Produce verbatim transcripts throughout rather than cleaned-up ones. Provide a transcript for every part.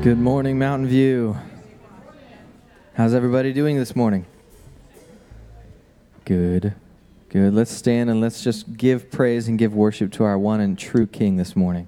Good morning, Mountain View. How's everybody doing this morning? Good. Good. Let's stand and let's just give praise and give worship to our one and true King this morning.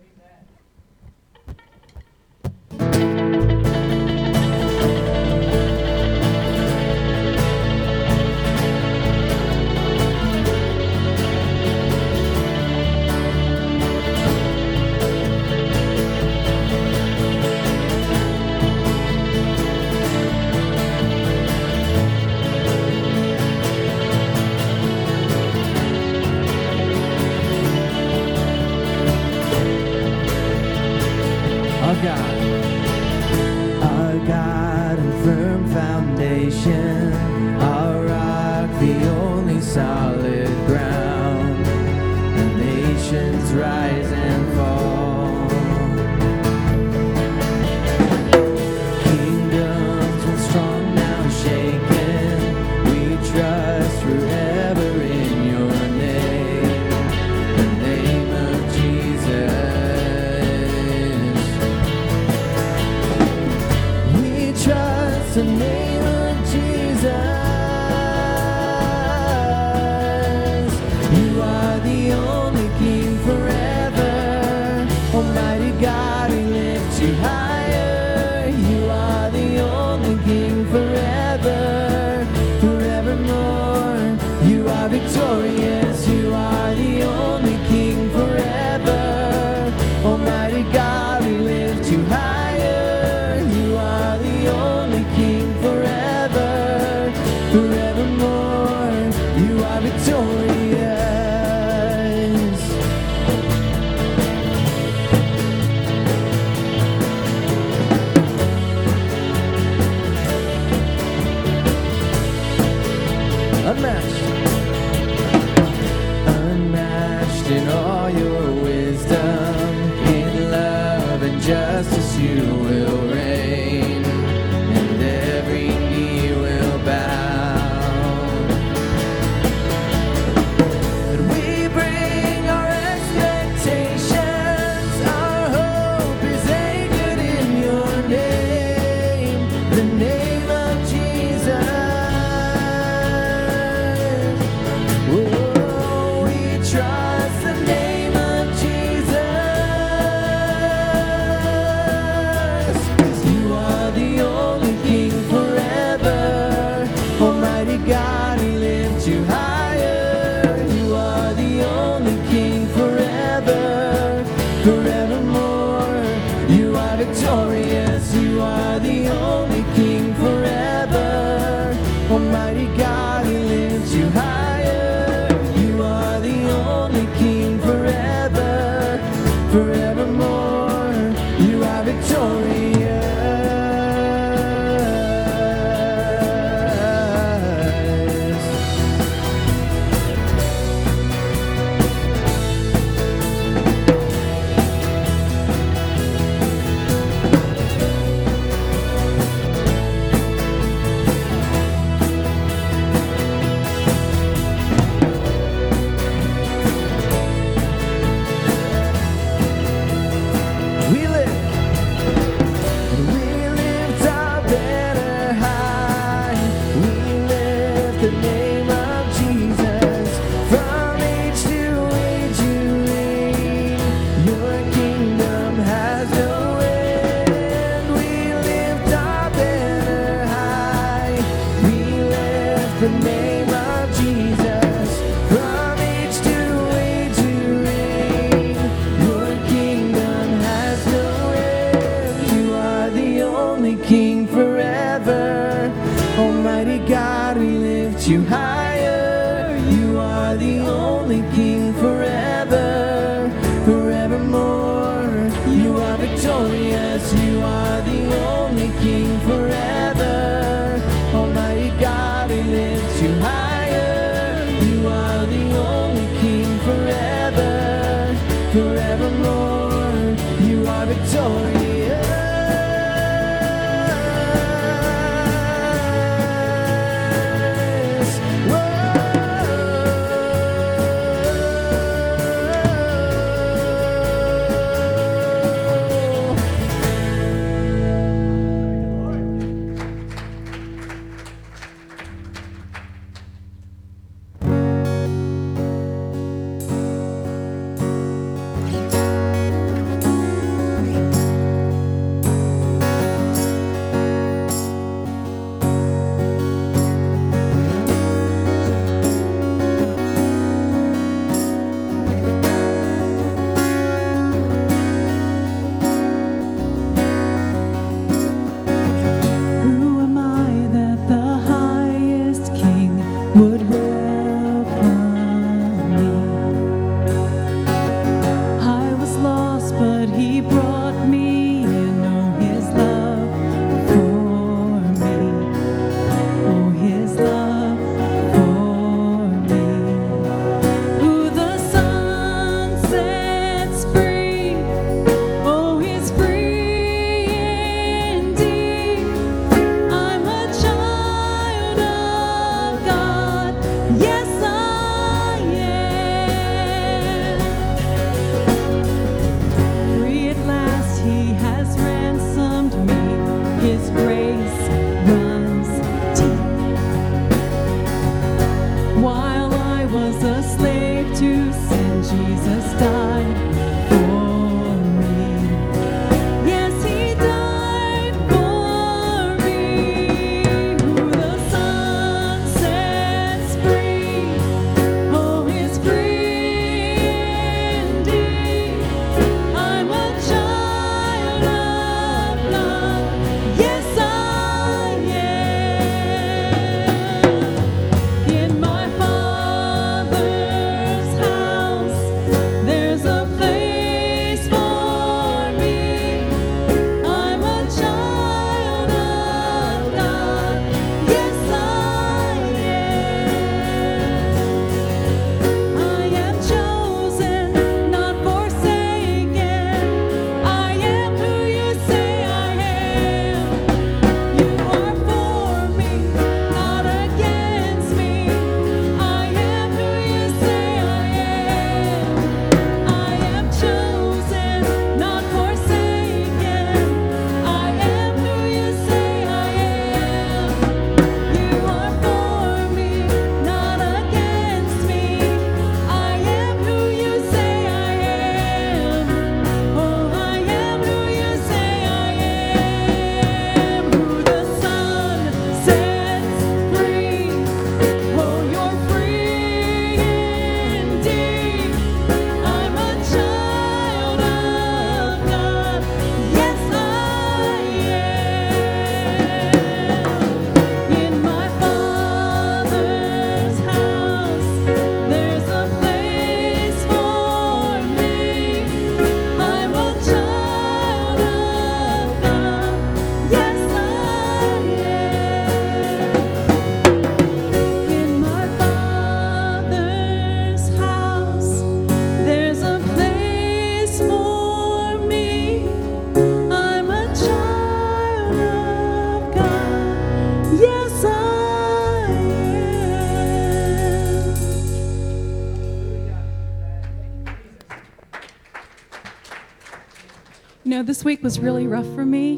You know, this week was really rough for me.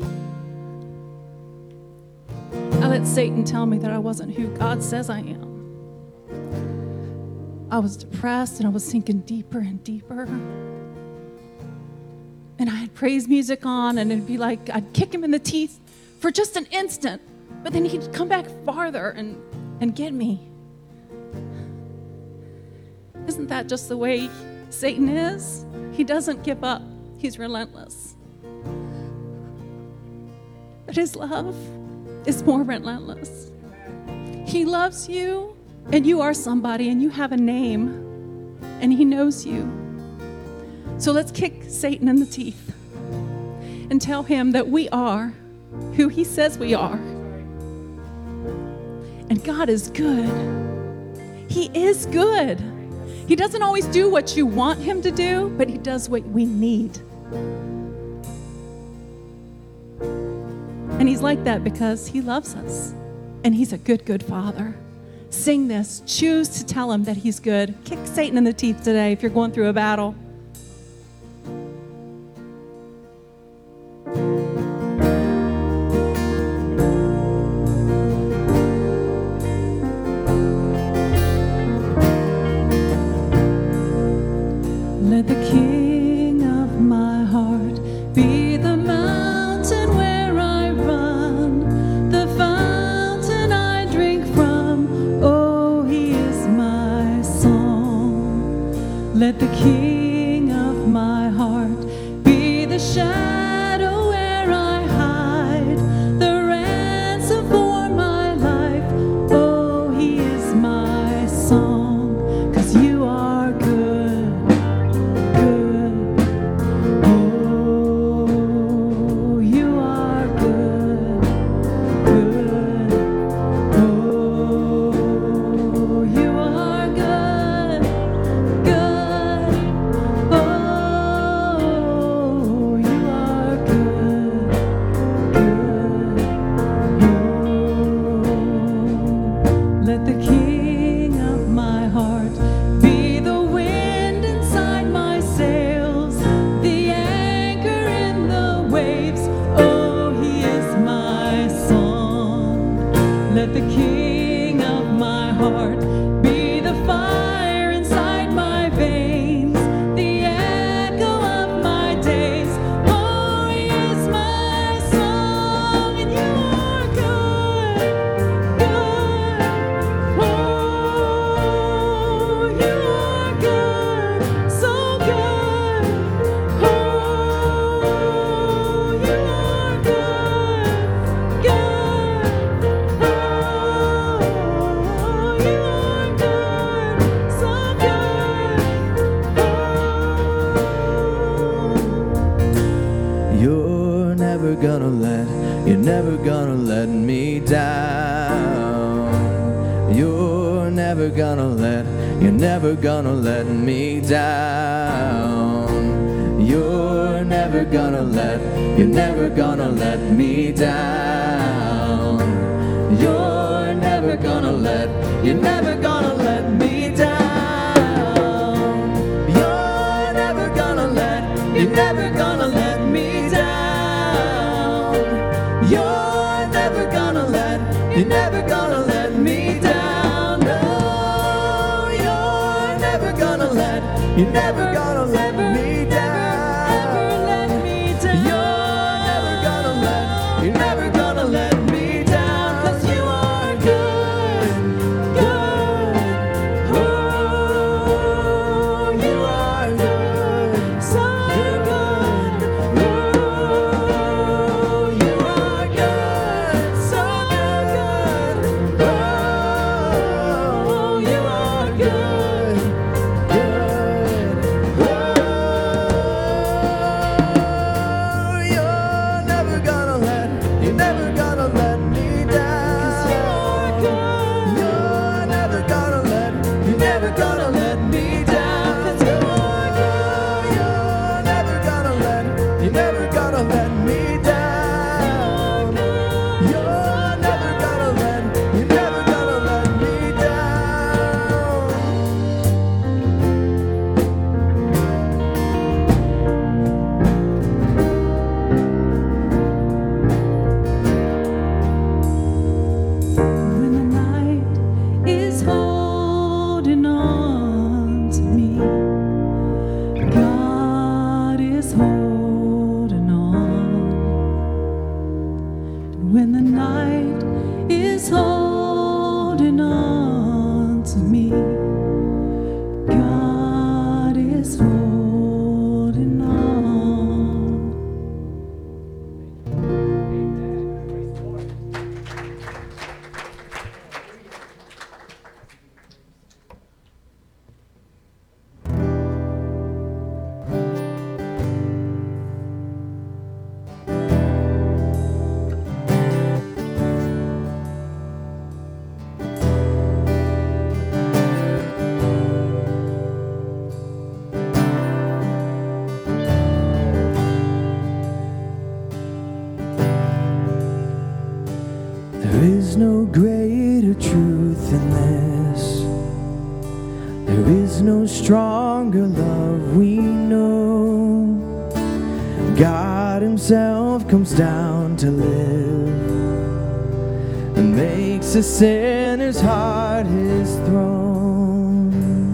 I let Satan tell me that I wasn't who God says I am. I was depressed and I was sinking deeper and deeper. And I had praise music on, and it'd be like I'd kick him in the teeth for just an instant, but then he'd come back farther and, and get me. Isn't that just the way Satan is? He doesn't give up. He's relentless. But his love is more relentless. He loves you, and you are somebody, and you have a name, and he knows you. So let's kick Satan in the teeth and tell him that we are who he says we are. And God is good. He is good. He doesn't always do what you want him to do, but he does what we need. And he's like that because he loves us. And he's a good, good father. Sing this. Choose to tell him that he's good. Kick Satan in the teeth today if you're going through a battle. Let the King of my heart be the mountain where I run, the fountain I drink from. Oh, he is my song. Let the King of my heart be the shadow where I hide, the ransom for my life. Oh, he is my song, 'cause you are good. Let the King of my heart be the wind inside my sails, the anchor in the waves. Oh, he is my song. Let the King of my heart be the fire inside my veins, the echo of my days. Oh, he is my song, and you are good, good. Oh, you are good, so good. Oh, you are good, good. Oh, you are good, so good. You're never gonna let, you're never gonna let me down. You're never gonna let, you're never gonna let me down. You're never gonna let, you're never gonna let me down. You're never gonna let, you're never gonna let me down. You're never gonna let, you're never gonna let me down. You're never gonna let, you're never gonna let me down. No, you're never gonna let, you're never gonna let me down. You're never gonna let, you're never gonna let me down. 'Cause you are good, good. Oh, you are good, so good. Oh, you are good, so good. Oh, you are good, good. Oh, no stronger love we know. God himself comes down to live and makes a sinner's heart his throne.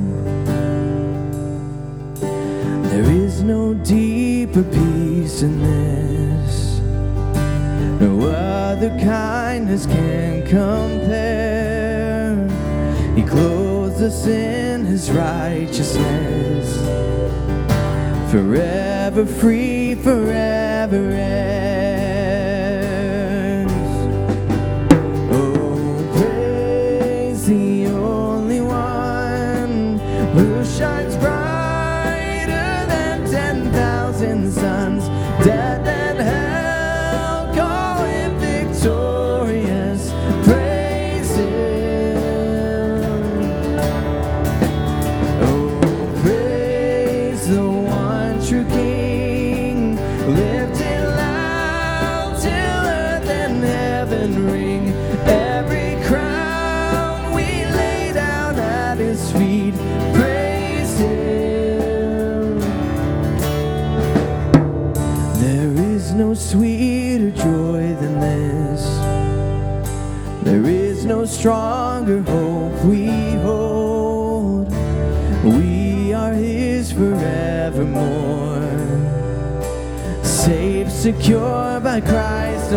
There is no deeper peace in this. No other kindness can compare. He clothes us in his righteousness, forever free, forever heirs. Oh, praise the only one who shines brighter than ten thousand suns. Death and hell call him victorious. Praise him. Oh, praise the one true King, lifted loud till earth and heaven ring. Every crown we lay down at his feet. Praise him. There is no sweeter joy than this. There is no stronger hope we hold. We are his forevermore, safe, secure by Christ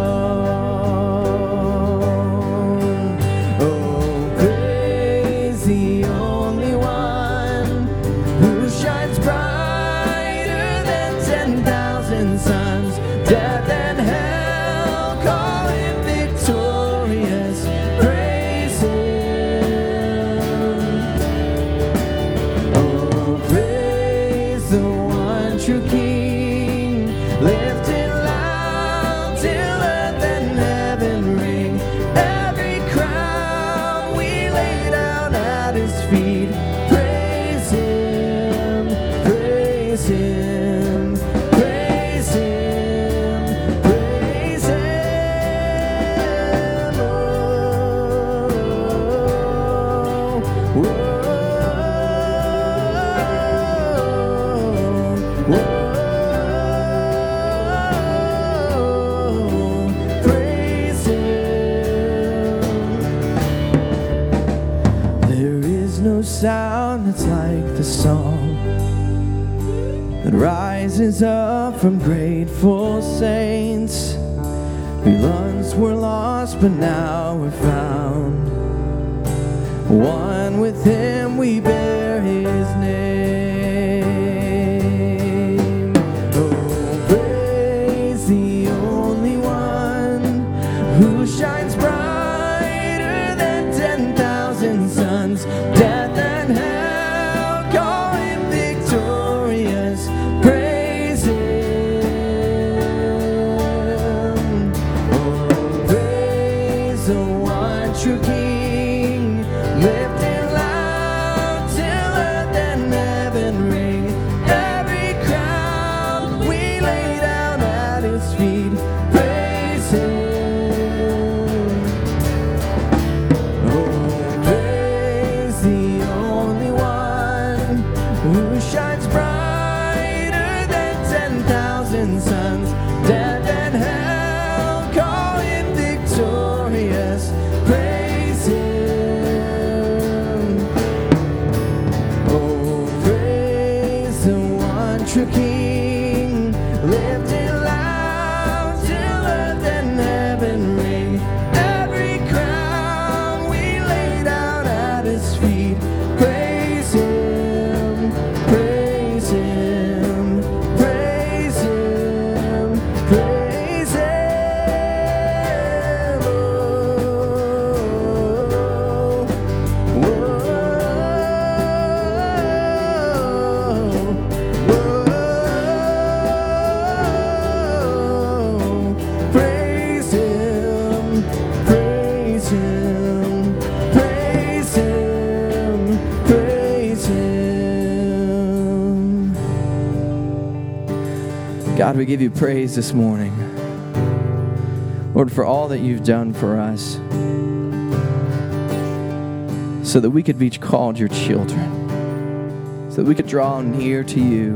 alone. Oh, praise the only one who shines brighter than ten thousand suns. Death and hell call him victorious. Praise him. Oh, praise the one true King, lifted loud till earth and heaven ring. Every crown we lay down at his feet. Praise him, praise him, praise him, praise him. Oh, oh, oh, praise him. There is no sound that's like the song that rises up from grateful saints. We once were lost, but now we're found. One with him, we bear his name. Oh, praise the only one who shines brighter than ten thousand suns. Death and hell call him victorious. Praise him. Oh, praise the one true King, lifted loud till earth and heaven ring. Every crown we lay down at his feet. Praise him. Oh, praise the only one who shines brighter than ten thousand suns. Death and hell call him victorious. Praise him. Oh, praise the one true King, lifted loud till earth and heaven ring. Every crown we lay down at his feet. Praise him, praise him, praise him, praise him. Oh, whoa, praise him, praise him, praise him, praise him. God, we give you praise this morning, Lord, for all that you've done for us, so that we could be called your children. so that we could draw near to you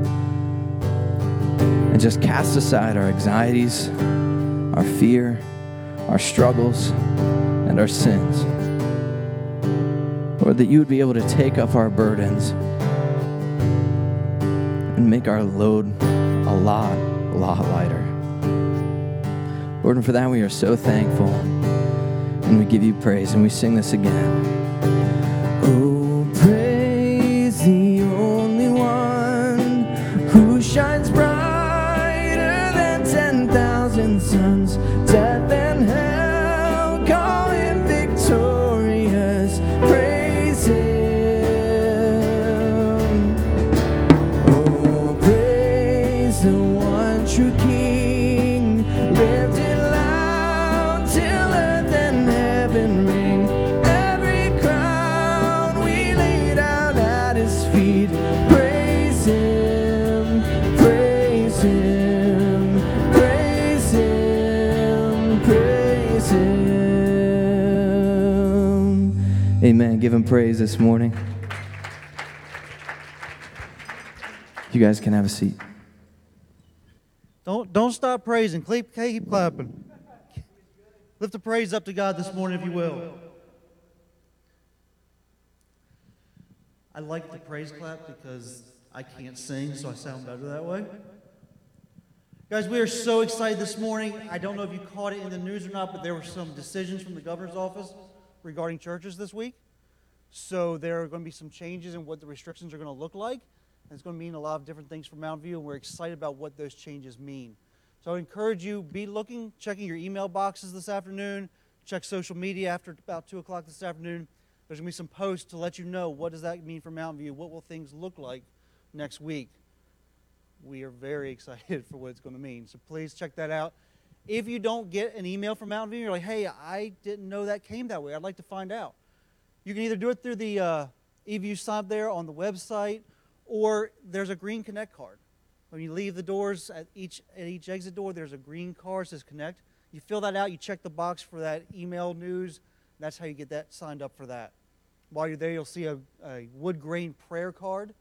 and just cast aside our anxieties, our fear, our struggles, and our sins. Lord, that you would be able to take up our burdens and make our load a lot, a lot lighter. Lord, and for that we are so thankful, and we give you praise, and we sing this again. Oh, praise the only one who shines brighter than ten thousand suns. Death and hell call him victorious. Praise him. Oh, praise the one true King. Lift it loud till earth and heaven ring. Every crown we lay down at his feet. Praise him, praise him, praise him, praise him. Amen. Give him praise this morning. You guys can have a seat. Don't, don't stop praising. Keep, keep clapping. Lift the praise up to God this morning, if you will. I like the praise clap because I can't sing, so I sound better that way. Guys, we are so excited this morning. I don't know if you caught it in the news or not, but there were some decisions from the governor's office regarding churches this week. So there are going to be some changes in what the restrictions are going to look like. And it's going to mean a lot of different things for Mountain View, and we're excited about what those changes mean. So I encourage you, be looking, checking your email boxes this afternoon, check social media after about two o'clock this afternoon. There's going to be some posts to let you know what does that mean for Mountain View, what will things look like next week. We are very excited for what it's going to mean, so please check that out. If you don't get an email from Mountain View, you're like, hey, I didn't know that came that way. I'd like to find out. You can either do it through the uh, eView sign there on the website, or there's a green Connect card. When you leave the doors at each at each exit door, there's a green card that says Connect. You fill that out, you check the box for that email news. That's how you get that signed up for that. While you're there, you'll see a, a wood grain prayer card.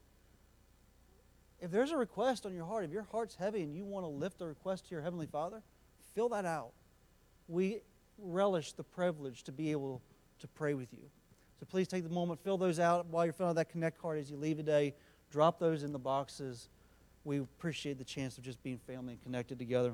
If there's a request on your heart, if your heart's heavy and you want to lift a request to your Heavenly Father, fill that out. We relish the privilege to be able to pray with you. So please take the moment, fill those out while you're filling out that Connect card as you leave today. Drop those in the boxes. We appreciate the chance of just being family and connected together.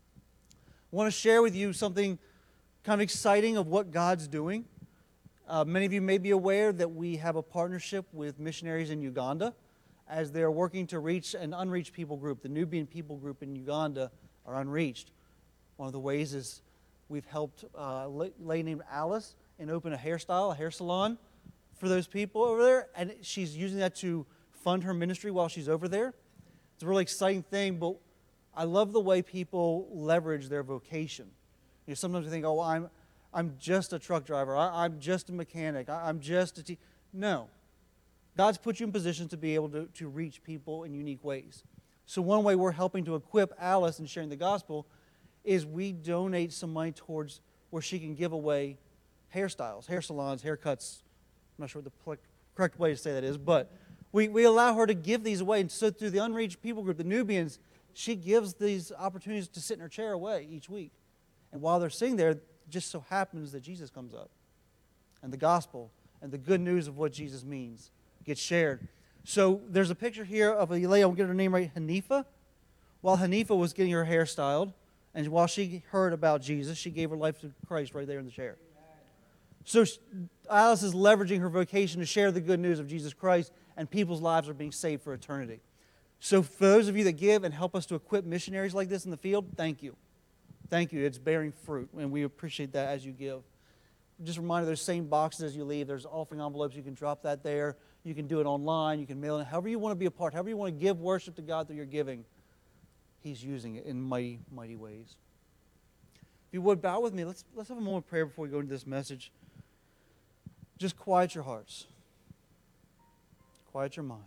I want to share with you something kind of exciting of what God's doing. Uh, many of you may be aware that we have a partnership with missionaries in Uganda as they're working to reach an unreached people group. The Nubian people group in Uganda are unreached. One of the ways is we've helped uh, a lady named Alice and open a hairstyle, a hair salon for those people over there, and she's using that to fund her ministry while she's over there. It's a really exciting thing, but I love the way people leverage their vocation. You know, sometimes we think, oh, I'm, I'm just a truck driver. I, I'm just a mechanic. I, I'm just a te-. No. God's put you in positions to be able to, to reach people in unique ways. So one way we're helping to equip Alice in sharing the gospel is we donate some money towards where she can give away hairstyles, hair salons, haircuts. I'm not sure what the correct way to say that is, but We, we allow her to give these away. And so through the unreached people group, the Nubians, she gives these opportunities to sit in her chair away each week. And while they're sitting there, it just so happens that Jesus comes up. And the gospel and the good news of what Jesus means gets shared. So there's a picture here of a lady, I'll get her name right, Hanifa. While Hanifa was getting her hair styled, and while she heard about Jesus, she gave her life to Christ right there in the chair. So Alice is leveraging her vocation to share the good news of Jesus Christ, and people's lives are being saved for eternity. So for those of you that give and help us to equip missionaries like this in the field, thank you. Thank you. It's bearing fruit, and we appreciate that as you give. Just a reminder, those same boxes as you leave, there's offering envelopes. You can drop that there. You can do it online. You can mail it. However you want to be a part, however you want to give worship to God through your giving, He's using it in mighty, mighty ways. If you would, bow with me. Let's, let's have a moment of prayer before we go into this message. Just quiet your hearts. Quiet your minds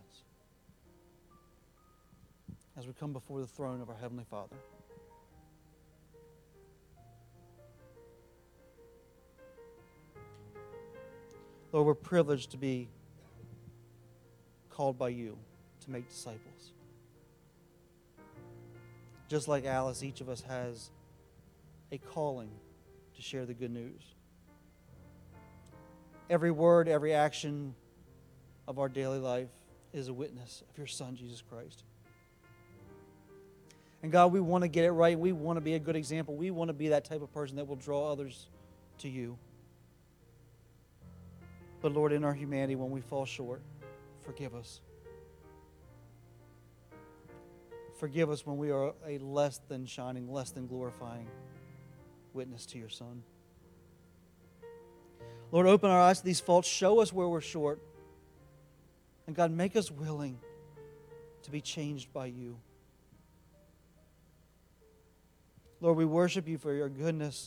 as we come before the throne of our Heavenly Father. Lord, we're privileged to be called by you to make disciples. Just like Alice, each of us has a calling to share the good news. Every word, every action of our daily life is a witness of your Son, Jesus Christ. And God, we want to get it right. We want to be a good example. We want to be that type of person that will draw others to you. But Lord, in our humanity, when we fall short, forgive us. Forgive us when we are a less than shining, less than glorifying witness to your Son. Lord, open our eyes to these faults. Show us where we're short. And God, make us willing to be changed by you. Lord, we worship you for your goodness.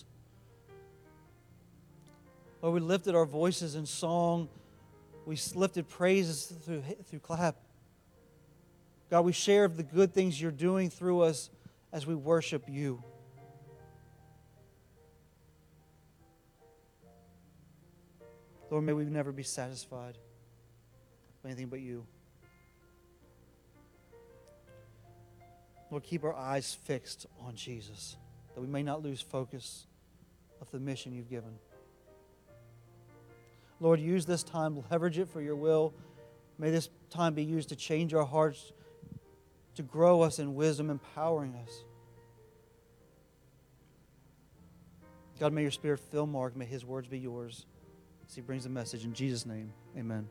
Lord, we lifted our voices in song. We lifted praises through, through clap. God, we share of the good things you're doing through us as we worship you. Lord, may we never be satisfied with anything but you. Lord, keep our eyes fixed on Jesus, that we may not lose focus of the mission you've given. Lord, use this time, leverage it for your will. May this time be used to change our hearts, to grow us in wisdom, empowering us. God, may your Spirit fill Mark. May his words be yours as he brings the message. In Jesus' name, amen.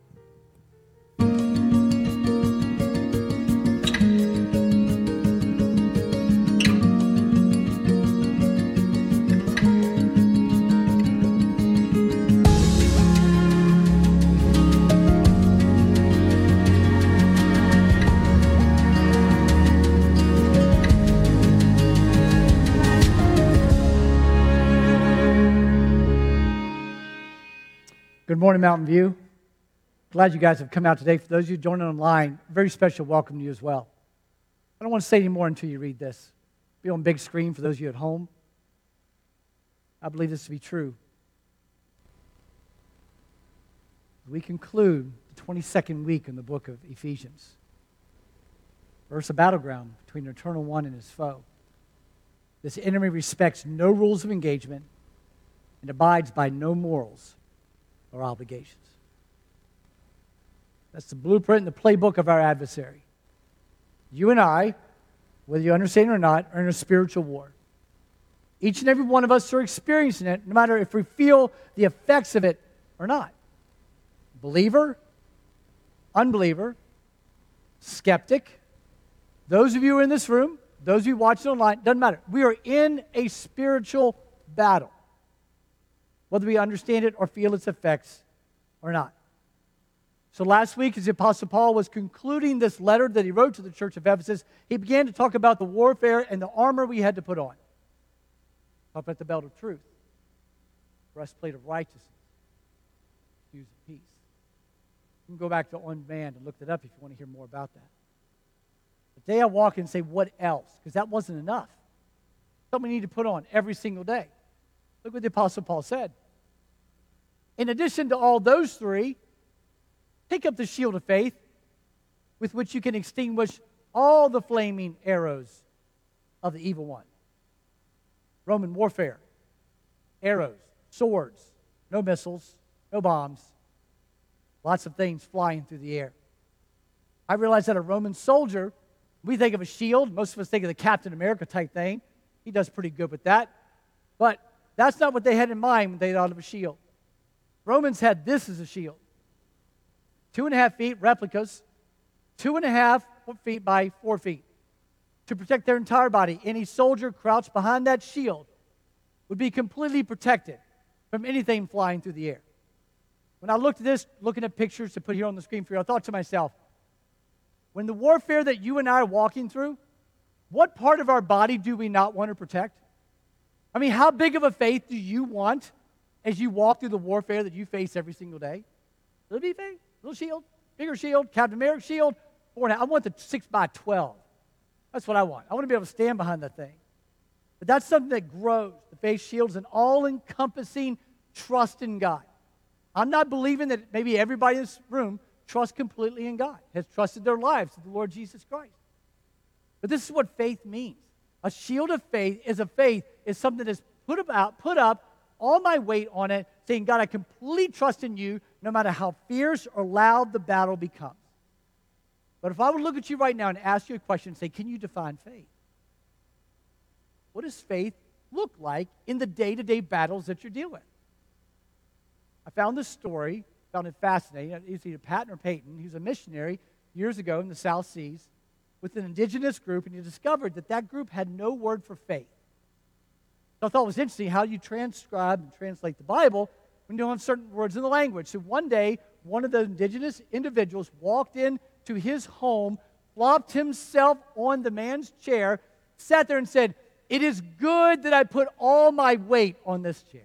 Good morning, Mountain View. Glad you guys have come out today. For those of you joining online, very special welcome to you as well. I don't want to say any more until you read this. It'll be on big screen for those of you at home. I believe this to be true. We conclude the twenty-second week in the book of Ephesians. Verse a battleground between the eternal one and his foe. This enemy respects no rules of engagement and abides by no morals or obligations. That's the blueprint and the playbook of our adversary. You and I, whether you understand it or not, are in a spiritual war. Each and every one of us are experiencing it, no matter if we feel the effects of it or not. Believer, unbeliever, skeptic, those of you in this room, those of you watching online, doesn't matter. We are in a spiritual battle, whether we understand it or feel its effects or not. So last week, as the Apostle Paul was concluding this letter that he wrote to the church of Ephesus, he began to talk about the warfare and the armor we had to put on. Talk about the belt of truth, breastplate of righteousness, shoes of peace. You can go back to On Demand and look that up if you want to hear more about that. The day I walk in and say, what else? Because that wasn't enough. Something we need to put on every single day. Look what the Apostle Paul said. In addition to all those three, take up the shield of faith with which you can extinguish all the flaming arrows of the evil one. Roman warfare, arrows, swords, no missiles, no bombs, lots of things flying through the air. I realize that a Roman soldier, we think of a shield. Most of us think of the Captain America type thing. He does pretty good with that. But that's not what they had in mind when they thought of a shield. Romans had this as a shield. Two and a half feet, replicas, two and a half feet by four feet to protect their entire body. Any soldier crouched behind that shield would be completely protected from anything flying through the air. When I looked at this, looking at pictures to put here on the screen for you, I thought to myself, when the warfare that you and I are walking through, what part of our body do we not want to protect? I mean, how big of a faith do you want as you walk through the warfare that you face every single day? Little bitty faith, little shield, bigger shield, Captain America shield, four and a half. I want the six by twelve. That's what I want. I want to be able to stand behind that thing. But that's something that grows. The faith shield is an all-encompassing trust in God. I'm not believing that maybe everybody in this room trust completely in God, has trusted their lives to the Lord Jesus Christ. But this is what faith means. A shield of faith is a faith, is something that's put about, put up, all my weight on it, saying, God, I completely trust in you, no matter how fierce or loud the battle becomes. But if I would look at you right now and ask you a question and say, can you define faith? What does faith look like in the day-to-day battles that you're dealing with? I found this story, found it fascinating. It's either Patton or Peyton. He was a missionary years ago in the South Seas with an indigenous group, and he discovered that that group had no word for faith. So I thought it was interesting how you transcribe and translate the Bible when you don't have certain words in the language. So one day, one of the indigenous individuals walked into his home, flopped himself on the man's chair, sat there and said, "It is good that I put all my weight on this chair."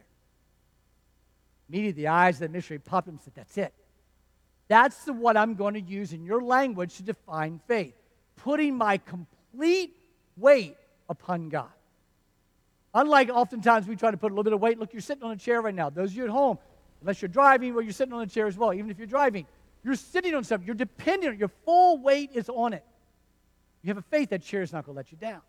Immediately, the eyes of the missionary popped up and said, "That's it. That's the what I'm going to use in your language to define faith. Putting my complete weight upon God." Unlike oftentimes we try to put a little bit of weight. Look, you're sitting on a chair right now. Those of you at home, unless you're driving, well, you're sitting on a chair as well. Even if you're driving, you're sitting on something. You're depending on it. Your full weight is on it. You have a faith that chair is not going to let you down.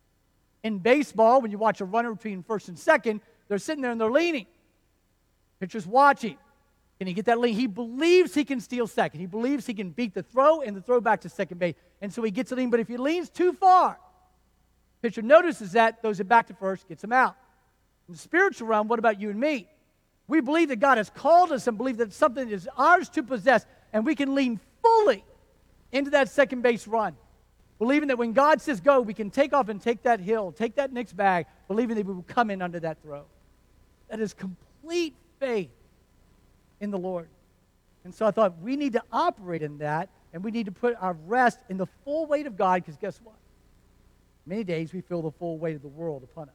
In baseball, when you watch a runner between first and second, they're sitting there and they're leaning. Pitcher's watching. Can he get that lean? He believes he can steal second. He believes he can beat the throw and the throw back to second base. And so he gets a lean. But if he leans too far, pitcher notices that, throws it back to first, gets him out. In the spiritual realm, what about you and me? We believe that God has called us and believe that something is ours to possess, and we can lean fully into that second base run. Believing that when God says go, we can take off and take that hill, take that next bag, believing that we will come in under that throw. That is complete faith in the Lord. And so I thought we need to operate in that, and we need to put our rest in the full weight of God, because guess what? Many days we feel the full weight of the world upon us.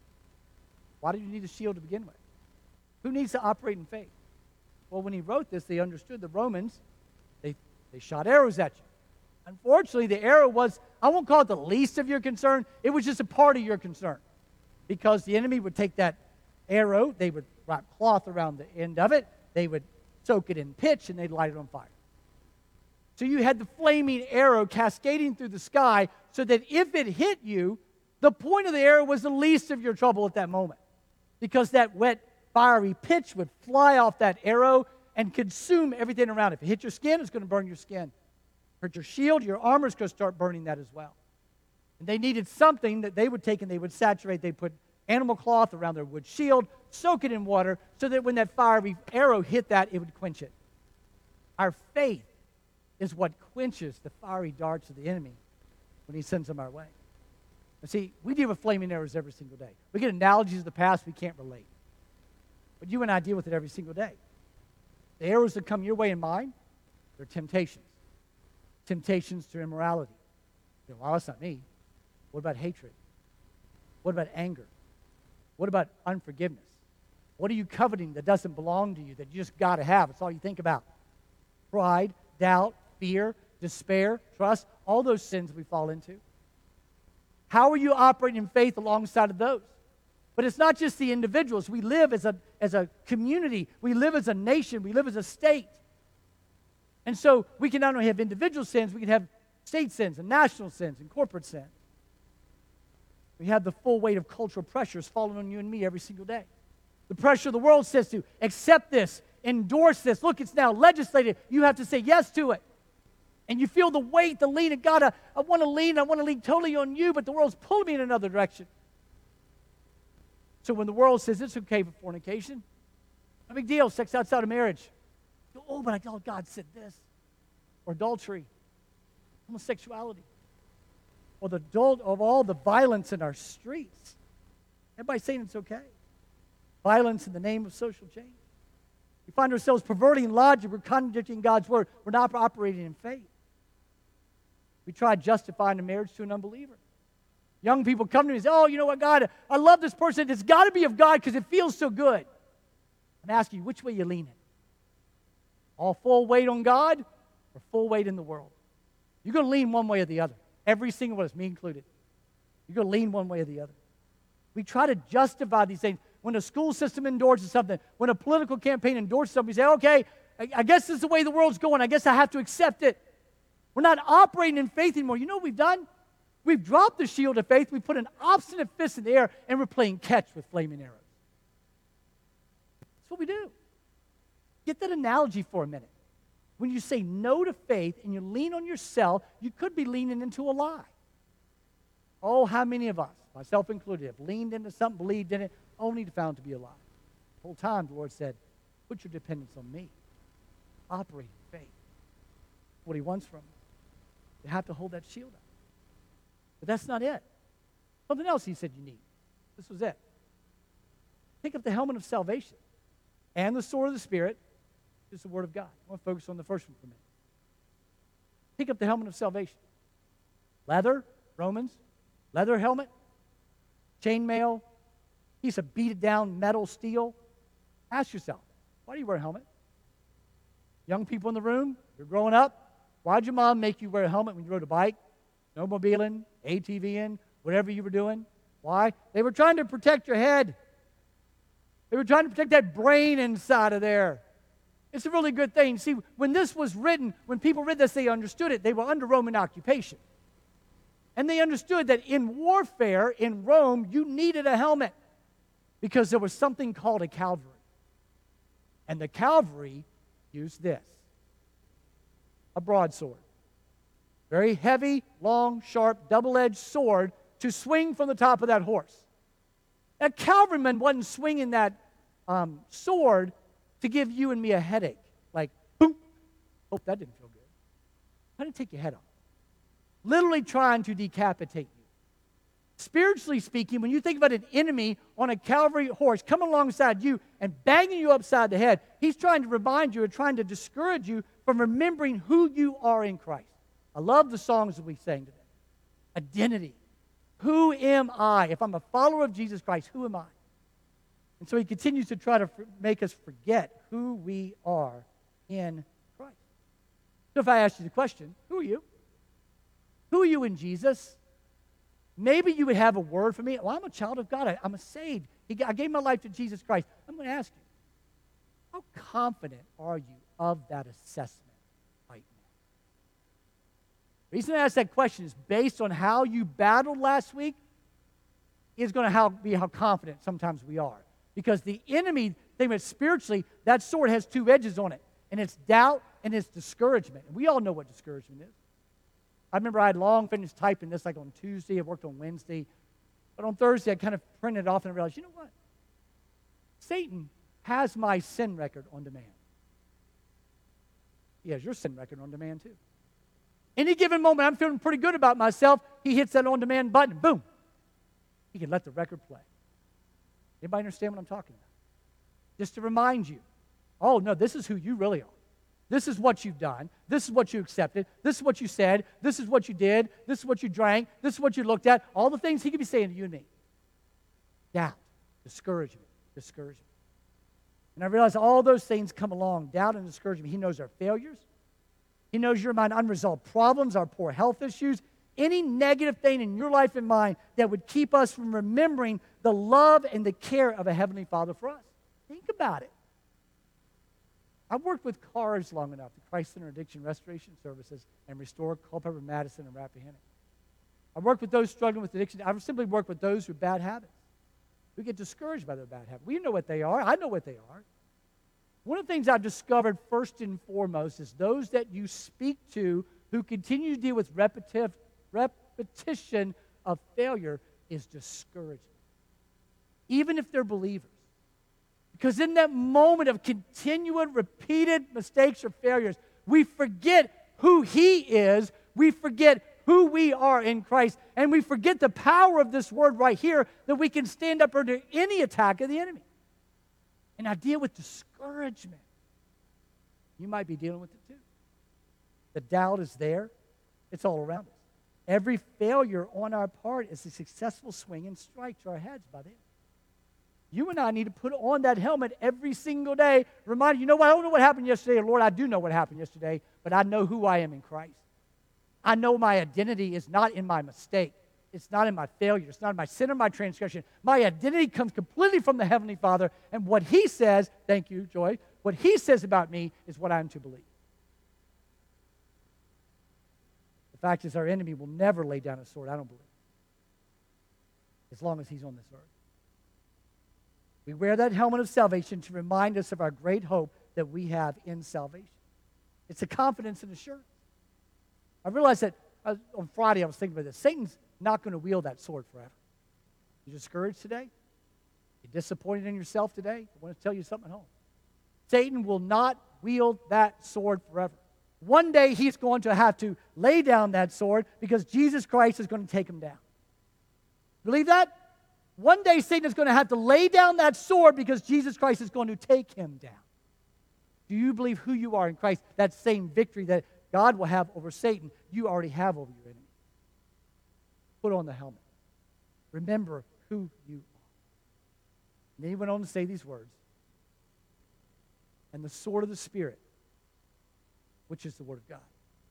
Why do you need a shield to begin with? Who needs to operate in faith? Well, when he wrote this, they understood the Romans, they, they shot arrows at you. Unfortunately, the arrow was, I won't call it the least of your concern, it was just a part of your concern. Because the enemy would take that arrow, they would wrap cloth around the end of it, they would soak it in pitch, and they'd light it on fire. So you had the flaming arrow cascading through the sky so that if it hit you, the point of the arrow was the least of your trouble at that moment. Because that wet, fiery pitch would fly off that arrow and consume everything around it. If it hit your skin, it's going to burn your skin. Hurt your shield, your armor is going to start burning that as well. And they needed something that they would take and they would saturate. They put animal cloth around their wood shield, soak it in water, so that when that fiery arrow hit that, it would quench it. Our faith is what quenches the fiery darts of the enemy when he sends them our way. And see, we deal with flaming arrows every single day. We get analogies of the past we can't relate. But you and I deal with it every single day. The arrows that come your way and mine, they're temptations. Temptations to immorality. You know, well, that's not me. What about hatred? What about anger? What about unforgiveness? What are you coveting that doesn't belong to you, that you just got to have? It's all you think about. Pride, doubt, fear, despair, trust, all those sins we fall into. How are you operating in faith alongside of those? But it's not just the individuals. We live as a, as a community. We live as a nation. We live as a state. And so we can not only have individual sins, we can have state sins and national sins and corporate sins. We have the full weight of cultural pressures falling on you and me every single day. The pressure of the world says to accept this, endorse this. Look, it's now legislated. You have to say yes to it. And you feel the weight, the lean of God. I, I want to lean, I want to lean totally on you, but the world's pulling me in another direction. So when the world says it's okay for fornication, no big deal, sex outside of marriage. Oh, but I thought God said this. Or adultery, homosexuality, or the adult of all the violence in our streets. Everybody's saying it's okay. Violence in the name of social change. We find ourselves perverting logic. We're contradicting God's word. We're not operating in faith. We try justifying a marriage to an unbeliever. Young people come to me and say, oh, you know what, God, I love this person. It's got to be of God because it feels so good. I'm asking you, which way you leaning? All full weight on God or full weight in the world? You're going to lean one way or the other. Every single one of us, me included. You're going to lean one way or the other. We try to justify these things. When a school system endorses something, when a political campaign endorses something, we say, okay, I, I guess this is the way the world's going. I guess I have to accept it. We're not operating in faith anymore. You know what we've done? We've dropped the shield of faith. We put an obstinate fist in the air, and we're playing catch with flaming arrows. That's what we do. Get that analogy for a minute. When you say no to faith and you lean on yourself, you could be leaning into a lie. Oh, how many of us, myself included, have leaned into something, believed in it, only to found to be a lie. The whole time the Lord said, put your dependence on me. Operate in faith. What he wants from us. You have to hold that shield up. But that's not it. Something else he said you need. This was it. Pick up the helmet of salvation and the sword of the Spirit, is the Word of God. I want to focus on the first one for a minute. Pick up the helmet of salvation. Leather, Romans, leather helmet, chainmail, piece of beat down metal steel. Ask yourself, why do you wear a helmet? Young people in the room, you're growing up. Why'd your mom make you wear a helmet when you rode a bike, snowmobiling, ATVing, whatever you were doing? Why? They were trying to protect your head. They were trying to protect that brain inside of there. It's a really good thing. See, when this was written, when people read this, they understood it. They were under Roman occupation. And they understood that in warfare in Rome, you needed a helmet because there was something called a cavalry. And the cavalry used this, a broadsword. Very heavy, long, sharp, double-edged sword to swing from the top of that horse. That cavalryman wasn't swinging that um, sword to give you and me a headache. Like, boom. Hope that didn't feel good. How did it take your head off? Literally trying to decapitate you. Spiritually speaking, when you think about an enemy on a cavalry horse coming alongside you and banging you upside the head, he's trying to remind you or trying to discourage you from remembering who you are in Christ. I love the songs that we sang today. Identity. Who am I? If I'm a follower of Jesus Christ, who am I? And so he continues to try to f- make us forget who we are in Christ. So if I ask you the question, who are you? Who are you in Jesus? Maybe you would have a word for me. Well, I'm a child of God. I, I'm a saved. He, I gave my life to Jesus Christ. I'm going to ask you, how confident are you of that assessment right now? The reason I ask that question is based on how you battled last week is going to how, be how confident sometimes we are. Because the enemy, think of it spiritually, that sword has two edges on it. And it's doubt and it's discouragement. And we all know what discouragement is. I remember I had long finished typing this like on Tuesday. I worked on Wednesday. But on Thursday, I kind of printed it off and I realized, you know what? Satan has my sin record on demand. He has your sin record on demand too. Any given moment, I'm feeling pretty good about myself. He hits that on-demand button. Boom. He can let the record play. Anybody understand what I'm talking about? Just to remind you, oh, no, this is who you really are. This is what you've done. This is what you accepted. This is what you said. This is what you did. This is what you drank. This is what you looked at. All the things he could be saying to you and me. Doubt, discouragement, discouragement. And I realize all those things come along, doubt and discouragement. He knows our failures. He knows your mind unresolved problems, our poor health issues, any negative thing in your life and mine that would keep us from remembering the love and the care of a Heavenly Father for us. Think about it. I've worked with C A R S long enough, the Christ Center Addiction Restoration Services, and Restore Culpeper, Madison, and Rappahannock. I've worked with those struggling with addiction. I've simply worked with those who have bad habits, who get discouraged by their bad habits. We know what they are. I know what they are. One of the things I've discovered first and foremost is those that you speak to who continue to deal with repetitive, repetition of failure is discouragement. Even if they're believers. Because in that moment of continual, repeated mistakes or failures, we forget who He is, we forget who we are in Christ, and we forget the power of this word right here that we can stand up under any attack of the enemy. And I deal with discouragement. You might be dealing with it too. The doubt is there. It's all around us. Every failure on our part is a successful swing and strike to our heads by the enemy. You and I need to put on that helmet every single day. Remind you, you know what? I don't know what happened yesterday. Lord, I do know what happened yesterday, but I know who I am in Christ. I know my identity is not in my mistake. It's not in my failure. It's not in my sin or my transgression. My identity comes completely from the Heavenly Father, and what He says, thank you, Joy, What he says about me is what I'm to believe. The fact is, our enemy will never lay down a sword, I don't believe, as long as he's on this earth. We wear that helmet of salvation to remind us of our great hope that we have in salvation. It's a confidence and assurance. I realized that uh, on Friday I was thinking about this. Satan's not going to wield that sword forever. You discouraged today? You disappointed in yourself today? I want to tell you something at home. Satan will not wield that sword forever. One day he's going to have to lay down that sword because Jesus Christ is going to take him down. Believe that? One day Satan is going to have to lay down that sword because Jesus Christ is going to take him down. Do you believe who you are in Christ? That same victory that God will have over Satan, you already have over your enemy. Put on the helmet. Remember who you are. And then he went on to say these words. And the sword of the Spirit, which is the Word of God.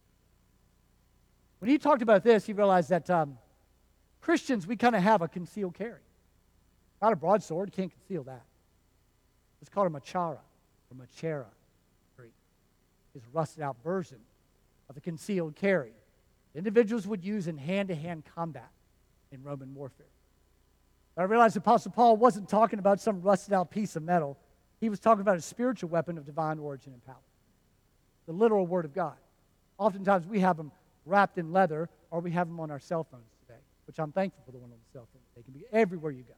When he talked about this, he realized that um, Christians, we kind of have a concealed carry. Not a broadsword, you can't conceal that. It's called a machara, or machera, Greek. It's a rusted out version of the concealed carry. Individuals would use in hand-to-hand combat in Roman warfare. But I realized the Apostle Paul wasn't talking about some rusted out piece of metal. He was talking about a spiritual weapon of divine origin and power. The literal Word of God. Oftentimes we have them wrapped in leather or we have them on our cell phones today, which I'm thankful for the one on the cell phone. They can be everywhere you go.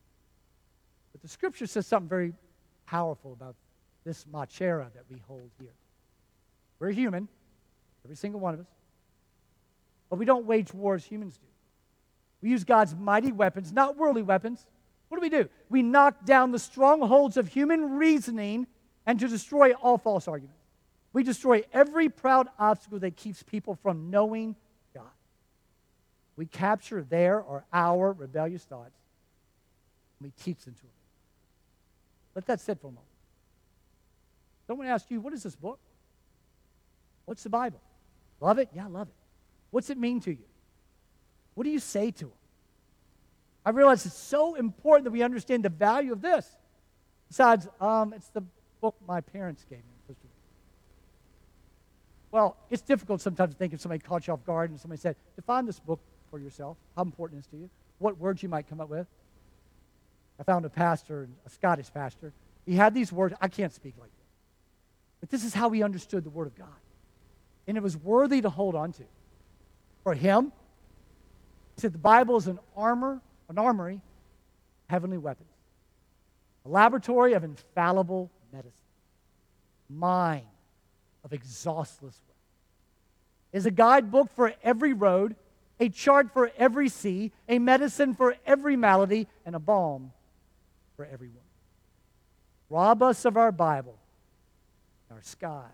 But the Scripture says something very powerful about this machera that we hold here. We're human, every single one of us, but we don't wage war as humans do. We use God's mighty weapons, not worldly weapons. What do we do? We knock down the strongholds of human reasoning and to destroy all false arguments. We destroy every proud obstacle that keeps people from knowing God. We capture their or our rebellious thoughts, and we teach them to them. Let that sit for a moment. Someone asked you, what is this book? What's the Bible? Love it? Yeah, I love it. What's it mean to you? What do you say to them? I realize it's so important that we understand the value of this. Besides, um, it's the book my parents gave me. Well, it's difficult sometimes to think if somebody caught you off guard and somebody said, define this book for yourself. How important it is to you? What words you might come up with? I found a pastor, a Scottish pastor. He had these words. I can't speak like this. But this is how he understood the Word of God. And it was worthy to hold on to. For him, he said the Bible is an armor, an armory, heavenly weapons. A laboratory of infallible medicine. Mine of exhaustless wealth. Is a guidebook for every road, a chart for every sea, a medicine for every malady, and a balm for every wound. Rob us of our Bible, our sky.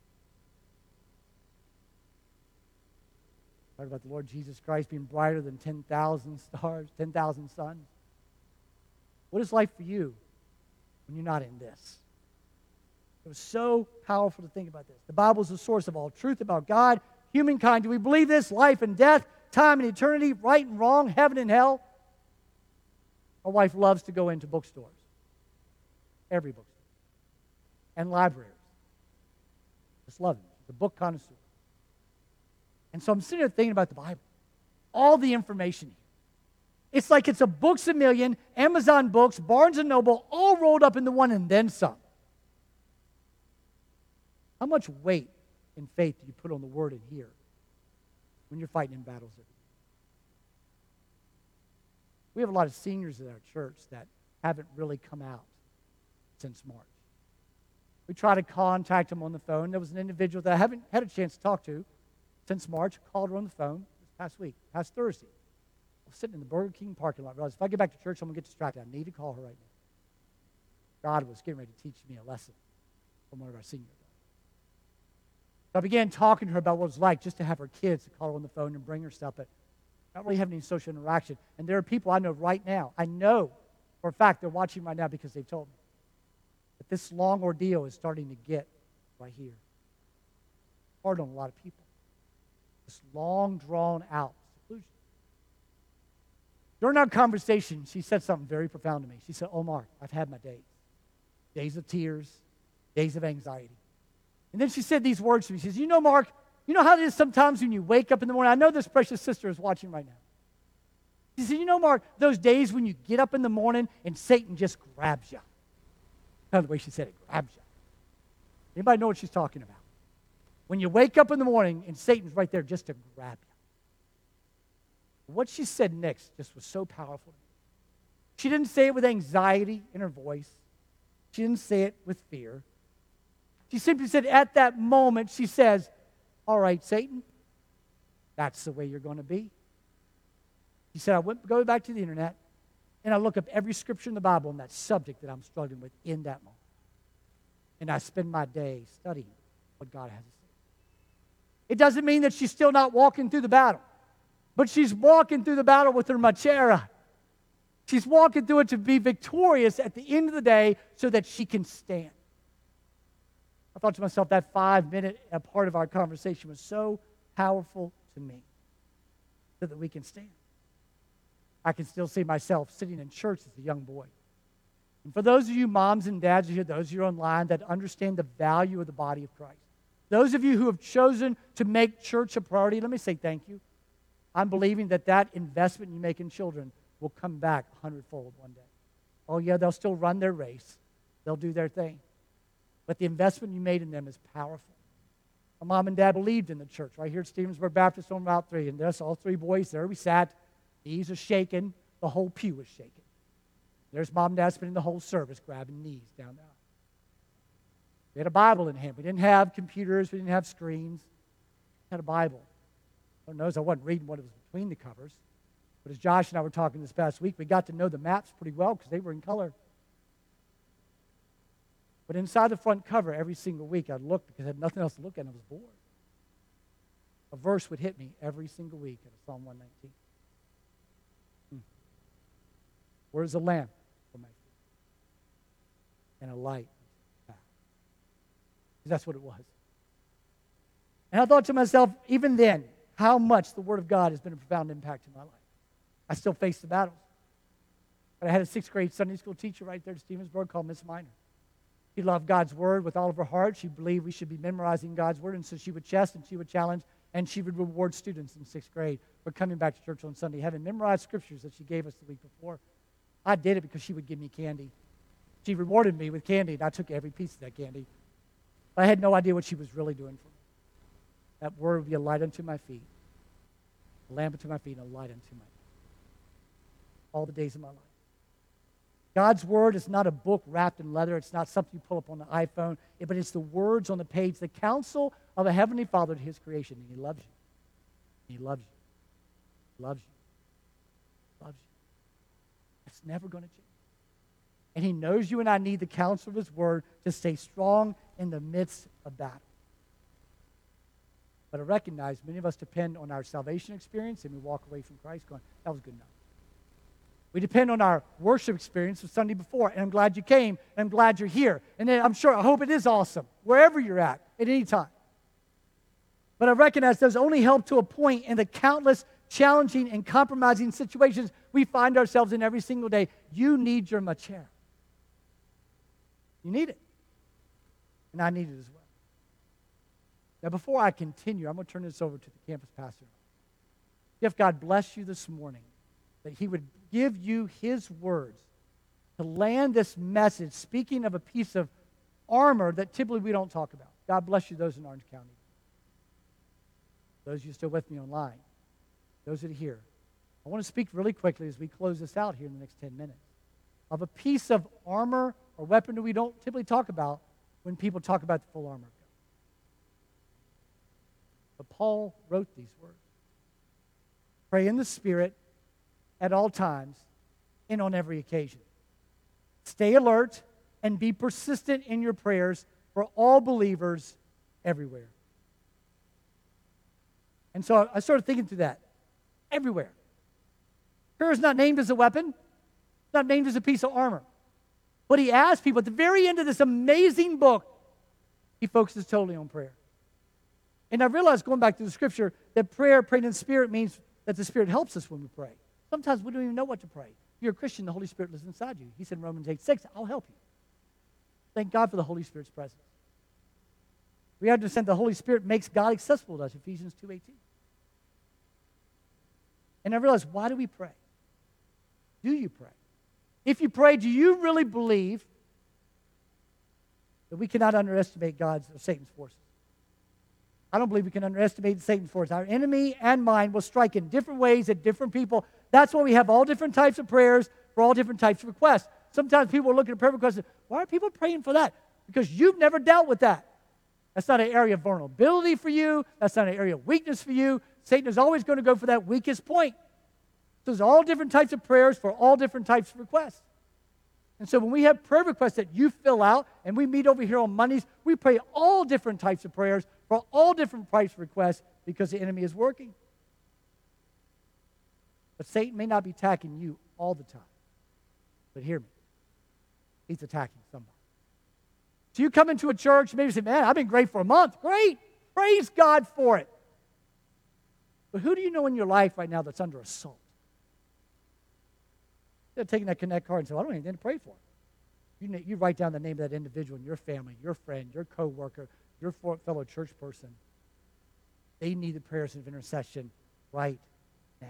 Talk about the Lord Jesus Christ being brighter than ten thousand stars, ten thousand suns. What is life for you when you're not in this? It was so powerful to think about this. The Bible is the source of all truth about God, humankind. Do we believe this? Life and death, time and eternity, right and wrong, heaven and hell. My wife loves to go into bookstores. Every bookstore. And libraries. Just love it. The book connoisseur. And so I'm sitting there thinking about the Bible. All the information here. It's like it's a Books A Million, Amazon Books, Barnes and Noble, all rolled up into one and then some. How much weight and faith do you put on the Word in here when you're fighting in battles every day? We have a lot of seniors at our church that haven't really come out since March. We try to contact them on the phone. There was an individual that I haven't had a chance to talk to since March. I called her on the phone this past week, past Thursday. I was sitting in the Burger King parking lot. I realized if I get back to church, I'm going to get distracted. I need to call her right now. God was getting ready to teach me a lesson from one of our seniors. So I began talking to her about what it was like just to have her kids to call her on the phone and bring her stuff, but not really having any social interaction. And there are people I know right now, I know for a fact they're watching right now because they've told me that this long ordeal is starting to get right here. Hard on a lot of people. This long, drawn-out seclusion. During our conversation, she said something very profound to me. She said, Omar, I've had my days. Days of tears, Days of anxiety. And then she said these words to me. She says, you know, Mark, you know how it is sometimes when you wake up in the morning? I know this precious sister is watching right now. She said, you know, Mark, those days when you get up in the morning and Satan just grabs you. Kind of the way she said it, grabs you. Anybody know what she's talking about? When you wake up in the morning and Satan's right there just to grab you. What she said next just was so powerful. She didn't say it with anxiety in her voice. She didn't say it with fear. She simply said, at that moment, she says, all right, Satan, that's the way you're going to be. She said, I went go back to the internet, and I look up every scripture in the Bible on that subject that I'm struggling with in that moment. And I spend my day studying what God has to say. It doesn't mean that she's still not walking through the battle, but she's walking through the battle with her machera. She's walking through it to be victorious at the end of the day so that she can stand. I thought to myself, that five-minute part of our conversation was so powerful to me so that we can stand. I can still see myself sitting in church as a young boy. And for those of you moms and dads here, those of you online that understand the value of the body of Christ, those of you who have chosen to make church a priority, let me say thank you. I'm believing that that investment you make in children will come back a hundredfold one day. Oh yeah, they'll still run their race. They'll do their thing. But the investment you made in them is powerful. My mom and dad believed in the church right here at Stevensburg Baptist on Route three. And there's all three boys there. We sat. Knees are shaking. The whole pew was shaking. There's mom and dad spending the whole service grabbing knees down there. We had a Bible in hand. We didn't have computers. We didn't have screens. We had a Bible. Lord knows I wasn't reading what was between the covers. But as Josh and I were talking this past week, we got to know the maps pretty well because they were in color. But inside the front cover, every single week, I'd look because I had nothing else to look at and I was bored. A verse would hit me every single week out of Psalm one nineteen. Hmm. Where's a lamp for my feet? And a light. That's what it was. And I thought to myself, even then, how much the Word of God has been a profound impact in my life. I still face the battles. But I had a sixth grade Sunday school teacher right there at Stevensburg called Miss Minor. She loved God's Word with all of her heart. She believed we should be memorizing God's Word, and so she would test and she would challenge, and she would reward students in sixth grade for coming back to church on Sunday, having memorized scriptures that she gave us the week before. I did it because she would give me candy. She rewarded me with candy, and I took every piece of that candy. I had no idea what she was really doing for me. That Word would be a light unto my feet, a lamp unto my feet, and a light unto my feet. All the days of my life. God's Word is not a book wrapped in leather. It's not something you pull up on the iPhone, but it's the words on the page, the counsel of a Heavenly Father to His creation. And He loves you. And He loves you. He loves you. He loves you. It's never going to change. And He knows you and I need the counsel of His Word to stay strong in the midst of battle. But I recognize many of us depend on our salvation experience and we walk away from Christ going, that was good enough. We depend on our worship experience of Sunday before, and I'm glad you came, and I'm glad you're here. And then I'm sure, I hope it is awesome, wherever you're at, at any time. But I recognize those only help to a point in the countless challenging and compromising situations we find ourselves in every single day. You need your machera. You need it. And I need it as well. Now, before I continue, I'm going to turn this over to the campus pastor. If God bless you this morning, that He would give you His words to land this message, speaking of a piece of armor that typically we don't talk about. God bless you, those in Orange County. Those of you still with me online. Those that are here. I want to speak really quickly as we close this out here in the next ten minutes of a piece of armor or weapon that we don't typically talk about when people talk about the full armor of God. But Paul wrote these words. Pray in the Spirit at all times and on every occasion. Stay alert and be persistent in your prayers for all believers everywhere. And so I started thinking through that. Everywhere. Prayer is not named as a weapon. It's not named as a piece of armor. But he asks people at the very end of this amazing book, he focuses totally on prayer. And I realized, going back to the scripture, that prayer, praying in the Spirit, means that the Spirit helps us when we pray. Sometimes we don't even know what to pray. If you're a Christian, the Holy Spirit lives inside you. He said in Romans eight six, I'll help you. Thank God for the Holy Spirit's presence. We understand the Holy Spirit makes God accessible to us, Ephesians two eighteen. And I realized, why do we pray? Do you pray? If you pray, do you really believe that we cannot underestimate God's or Satan's forces? I don't believe we can underestimate Satan's forces. Our enemy and mine will strike in different ways at different people. That's why we have all different types of prayers for all different types of requests. Sometimes people look at a prayer request and say, why are people praying for that? Because you've never dealt with that. That's not an area of vulnerability for you. That's not an area of weakness for you. Satan is always going to go for that weakest point. So there's all different types of prayers for all different types of requests. And so when we have prayer requests that you fill out and we meet over here on Mondays, we pray all different types of prayers for all different types of requests because the enemy is working. But Satan may not be attacking you all the time. But hear me. He's attacking somebody. So you come into a church, maybe you say, man, I've been great for a month. Great. Praise God for it. But who do you know in your life right now that's under assault? They're taking that Connect card and say, well, I don't even need to pray for it. You, you write down the name of that individual in your family, your friend, your coworker, your fellow church person. They need the prayers of intercession right now.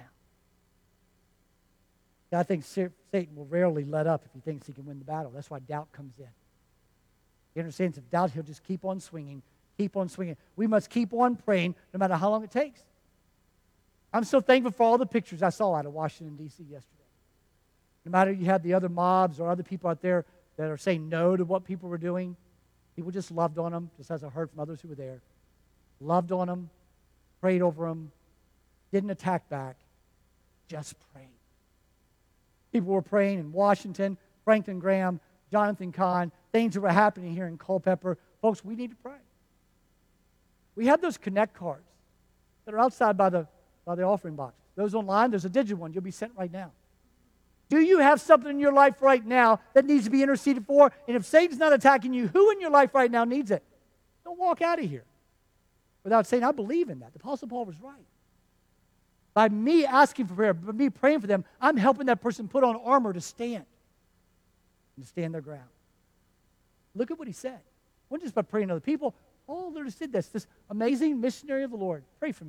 I think Satan will rarely let up if he thinks he can win the battle. That's why doubt comes in. He understands if doubt, he'll just keep on swinging, keep on swinging. We must keep on praying no matter how long it takes. I'm so thankful for all the pictures I saw out of Washington, D C yesterday. No matter you had the other mobs or other people out there that are saying no to what people were doing, people just loved on them, just as I heard from others who were there. Loved on them, prayed over them, didn't attack back, just prayed. People were praying in Washington, Franklin Graham, Jonathan Kahn, things that were happening here in Culpeper. Folks, we need to pray. We have those Connect cards that are outside by the, by the offering box. Those online, there's a digital one. You'll be sent right now. Do you have something in your life right now that needs to be interceded for? And if Satan's not attacking you, who in your life right now needs it? Don't walk out of here without saying, I believe in that. The Apostle Paul was right. By me asking for prayer, by me praying for them, I'm helping that person put on armor to stand. And to stand their ground. Look at what he said. It wasn't just by praying to other people. Paul literally did this. This amazing missionary of the Lord. Pray for me.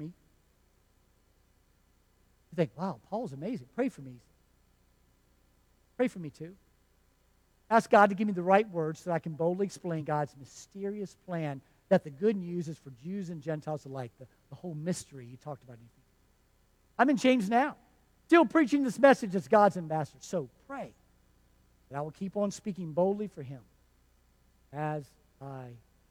You think, wow, Paul's amazing. Pray for me. Pray for me too. Ask God to give me the right words so that I can boldly explain God's mysterious plan that the good news is for Jews and Gentiles alike. The, the whole mystery he talked about. I'm in chains now. Still preaching this message as God's ambassador. So pray that I will keep on speaking boldly for him as I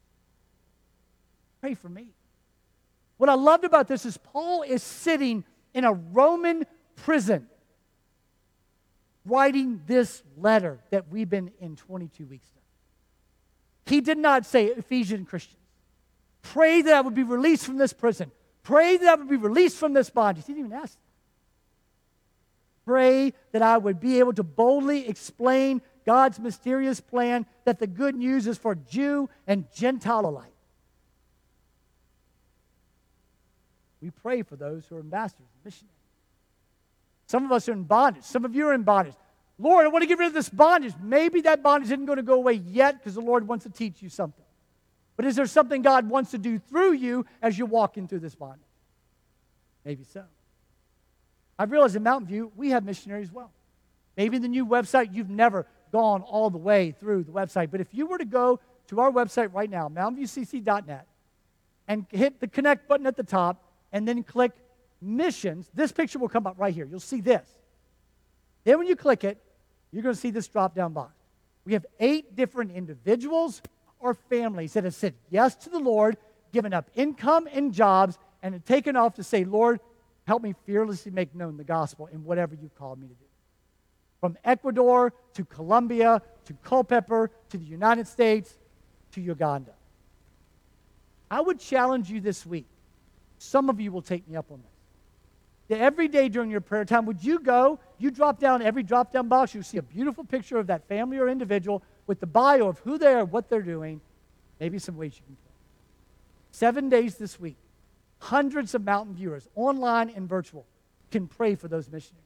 pray for me. What I loved about this is Paul is sitting in a Roman prison writing this letter that we've been in twenty-two weeks now. He did not say, Ephesian Christians, pray that I would be released from this prison. Pray that I would be released from this bondage. He didn't even ask. Pray that I would be able to boldly explain God's mysterious plan that the good news is for Jew and Gentile alike. We pray for those who are ambassadors and missionaries. Some of us are in bondage. Some of you are in bondage. Lord, I want to get rid of this bondage. Maybe that bondage isn't going to go away yet because the Lord wants to teach you something. But is there something God wants to do through you as you're walking through this bondage? Maybe so. I've realized in Mountain View, we have missionaries as well. Maybe the new website, you've never gone all the way through the website. But if you were to go to our website right now, mountain view c c dot net, and hit the connect button at the top, and then click missions, this picture will come up right here. You'll see this. Then when you click it, you're going to see this drop-down box. We have eight different individuals or families that have said yes to the Lord, given up income and jobs, and have taken off to say, Lord, help me fearlessly make known the gospel in whatever you've called me to do. From Ecuador to Colombia to Culpeper to the United States to Uganda. I would challenge you this week. Some of you will take me up on this. That every day during your prayer time, would you go, you drop down every drop-down box, you'll see a beautiful picture of that family or individual with the bio of who they are, what they're doing, maybe some ways you can pray. Seven days this week, hundreds of Mountain viewers, online and virtual, can pray for those missionaries.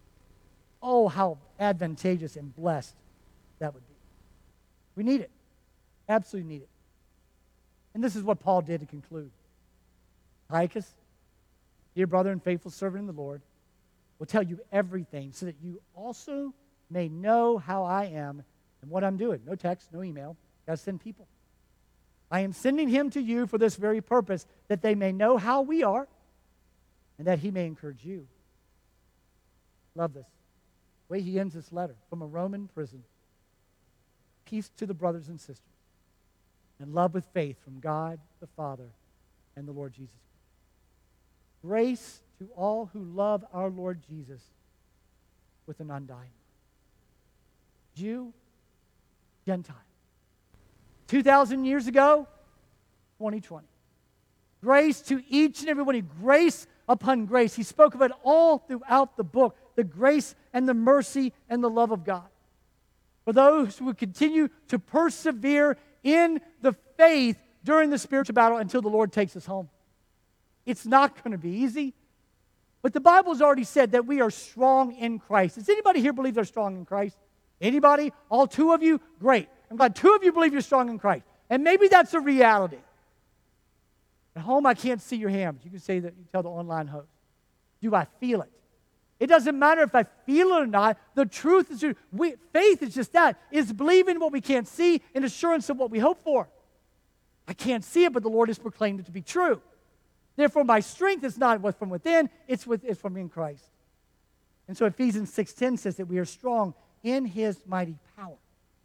Oh, how advantageous and blessed that would be. We need it. Absolutely need it. And this is what Paul did to conclude. Tychus, dear brother and faithful servant in the Lord, will tell you everything so that you also may know how I am and what I'm doing. No text, no email. Got to send people. I am sending him to you for this very purpose, that they may know how we are and that he may encourage you. Love this. The way he ends this letter from a Roman prison. Peace to the brothers and sisters, and love with faith from God the Father and the Lord Jesus Christ. Grace to all who love our Lord Jesus with an undying love. Jew, Gentile. two thousand years ago, twenty twenty. Grace to each and every one. Grace upon grace. He spoke of it all throughout the book. The grace and the mercy and the love of God. For those who would continue to persevere in the faith during the spiritual battle until the Lord takes us home. It's not going to be easy. But the Bible's already said that we are strong in Christ. Does anybody here believe they're strong in Christ? Anybody? All two of you? Great. I'm glad two of you believe you're strong in Christ. And maybe that's a reality. At home, I can't see your hand, but you can say that, you tell the online host. Do I feel it? It doesn't matter if I feel it or not. The truth is, we, faith is just that. It's believing what we can't see and assurance of what we hope for. I can't see it, but the Lord has proclaimed it to be true. Therefore, my strength is not from within, it's, with, it's from in Christ. And so Ephesians six ten says that we are strong in his mighty power.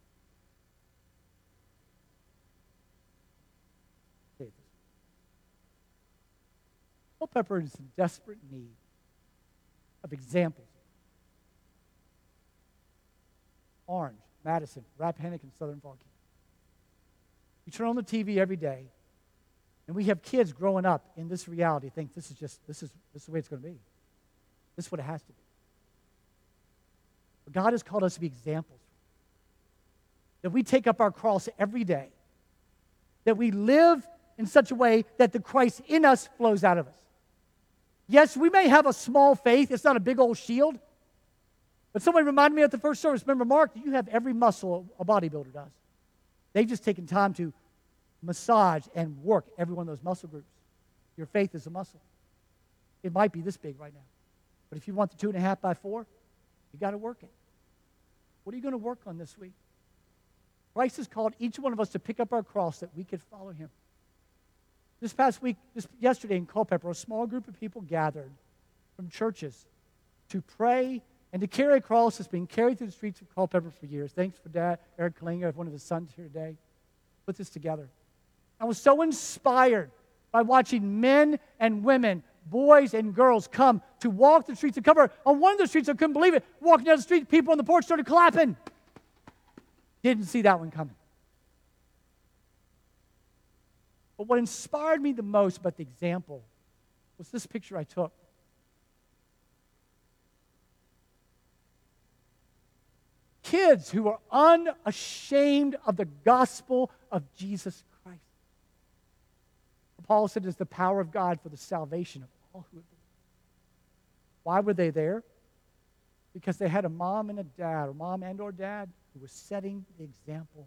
Culpeper is in desperate need of examples. Orange, Madison, Rappahannock, and Southern Fall County. You turn on the T V every day, and we have kids growing up in this reality, think this is just, this is, this is the way it's going to be. This is what it has to be. But God has called us to be examples. That we take up our cross every day. That we live in such a way that the Christ in us flows out of us. Yes, we may have a small faith. It's not a big old shield. But someone reminded me at the first service, remember, Mark, you have every muscle a bodybuilder does. They've just taken time to massage and work every one of those muscle groups. Your faith is a muscle. It might be this big right now. But if you want the two and a half by four, you got to work it. What are you going to work on this week? Christ has called each one of us to pick up our cross that we could follow him. This past week, this, yesterday in Culpeper, a small group of people gathered from churches to pray and to carry a cross that's been carried through the streets of Culpeper for years. Thanks for Dad, Eric Kalinga, one of his sons here today. Put this together. I was so inspired by watching men and women, boys and girls come to walk the streets of Culpeper. On one of the streets, I couldn't believe it. Walking down the street, people on the porch started clapping. Didn't see that one coming. But what inspired me the most about the example was this picture I took. Kids who are unashamed of the gospel of Jesus Christ. Paul said it is the power of God for the salvation of all who believe. Why were they there? Because they had a mom and a dad, or mom and or dad, who was setting the example.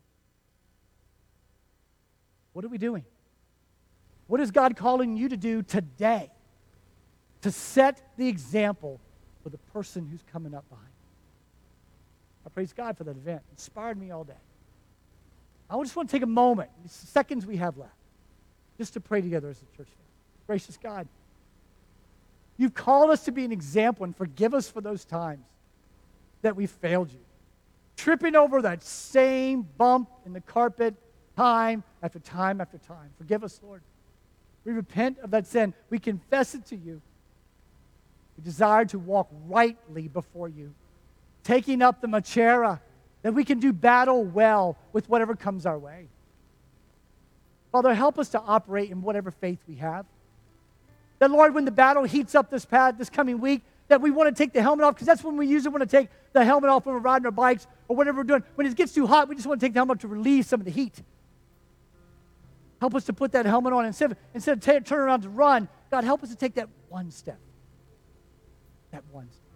What are we doing? What is God calling you to do today to set the example for the person who's coming up behind you? I praise God for that event. It inspired me all day. I just want to take a moment, the seconds we have left, just to pray together as a church family. Gracious God, you've called us to be an example, and forgive us for those times that we failed you. Tripping over that same bump in the carpet time after time after time. Forgive us, Lord. We repent of that sin. We confess it to you. We desire to walk rightly before you, taking up the machera, that we can do battle well with whatever comes our way. Father, help us to operate in whatever faith we have. That, Lord, when the battle heats up this past, this coming week, that we want to take the helmet off, because that's when we usually want to take the helmet off when we're riding our bikes or whatever we're doing. When it gets too hot, we just want to take the helmet off to relieve some of the heat. Help us to put that helmet on. Instead of, instead of t- turning around to run, God, help us to take that one step. That one step.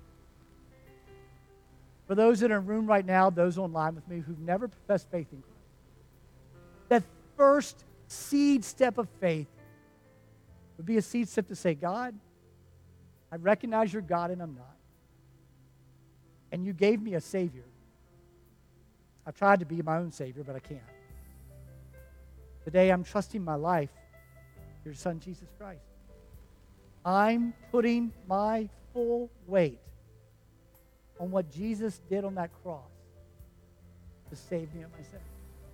For those that are in the room right now, those online with me who've never professed faith in Christ, that first seed step of faith would be a seed step to say, God, I recognize you're God and I'm not. And you gave me a Savior. I've tried to be my own Savior, but I can't. Today I'm trusting my life to your Son, Jesus Christ. I'm putting my full weight on what Jesus did on that cross to save me of my sin.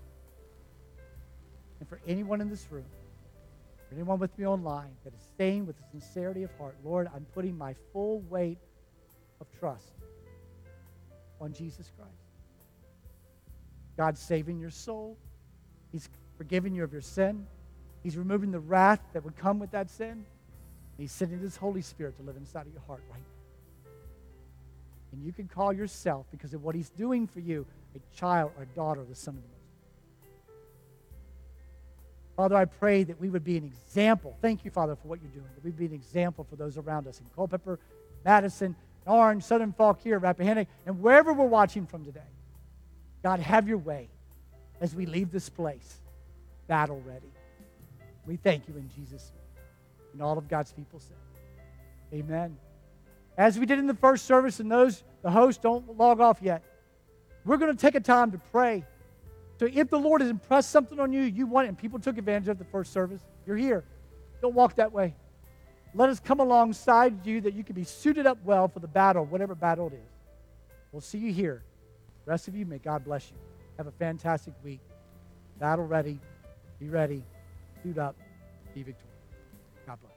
And for anyone in this room, for anyone with me online that is saying with sincerity of heart, Lord, I'm putting my full weight of trust on Jesus Christ. God's saving your soul. He's forgiving you of your sin. He's removing the wrath that would come with that sin. And He's sending His Holy Spirit to live inside of your heart right now. And you can call yourself, because of what He's doing for you, a child or a daughter of the Son of the Most High. Father, I pray that we would be an example. Thank you, Father, for what you're doing. That we'd be an example for those around us in Culpeper, Madison, Orange, Southern Falk here, Rappahannock, and wherever we're watching from today. God, have your way as we leave this place battle ready. We thank you in Jesus' name. And all of God's people said, amen. As we did in the first service, and those, the hosts, don't log off yet, we're going to take a time to pray. So if the Lord has impressed something on you, you want it, and people took advantage of the first service, you're here. Don't walk that way. Let us come alongside you that you can be suited up well for the battle, whatever battle it is. We'll see you here. The rest of you, may God bless you. Have a fantastic week. Battle ready. Be ready. Suit up. Be victorious. God bless.